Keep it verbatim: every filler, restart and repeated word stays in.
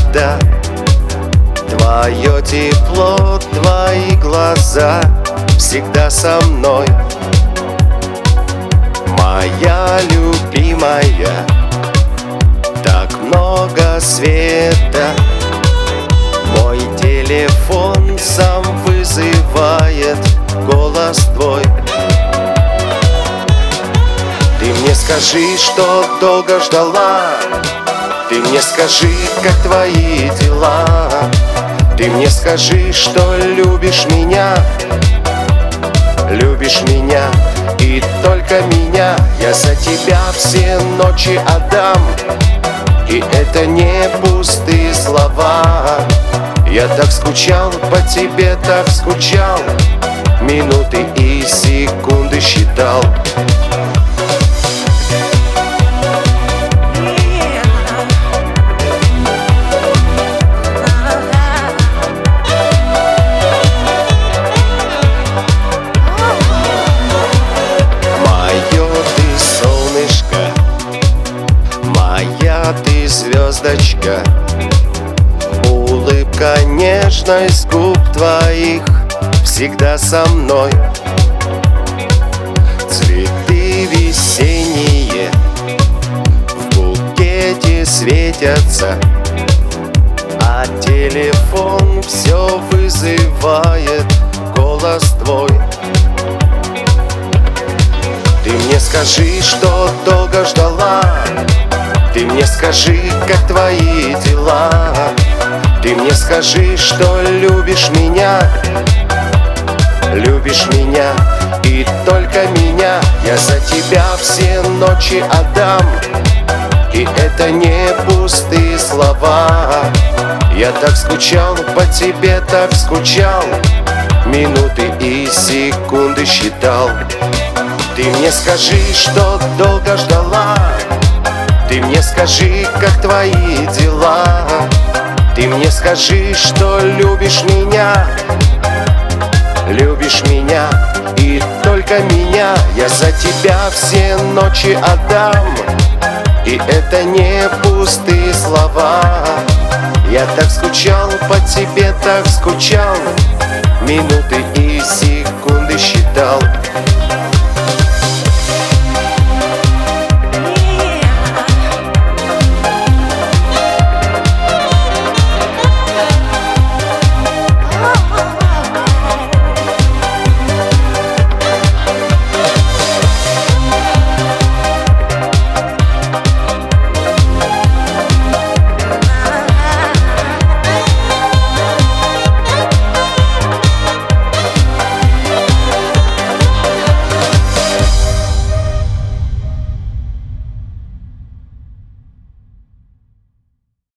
света, твое тепло, твои глаза всегда со мной. Моя любимая, так много света. Мой телефон сам вызывает голос твой. Ты мне скажи, что долго ждала. Ты мне скажи, как твои дела. Ты мне скажи, что любишь меня. Любишь меня и только меня. Я за тебя все ночи отдам. И это не пустые слова. Я так скучал по тебе, так скучал. Минуты и секунды считал. Моя ты звездочка, улыбка нежность губ твоих всегда со мной. Цветы весенние в букете светятся, а телефон все вызывает голос твой. Ты мне скажи, что долго ждала. Ты мне скажи, как твои дела. Ты мне скажи, что любишь меня. Любишь меня и только меня. Я за тебя все ночи отдам. И это не пустые слова. Я так скучал по тебе, так скучал. Минуты и секунды считал. Ты мне скажи, что долго ждала. Ты мне скажи, как твои дела. Ты мне скажи, что любишь меня. Любишь меня и только меня. Я за тебя все ночи отдам. И это не пустые слова. Я так скучал по тебе, так скучал. Минуты и секунды считал.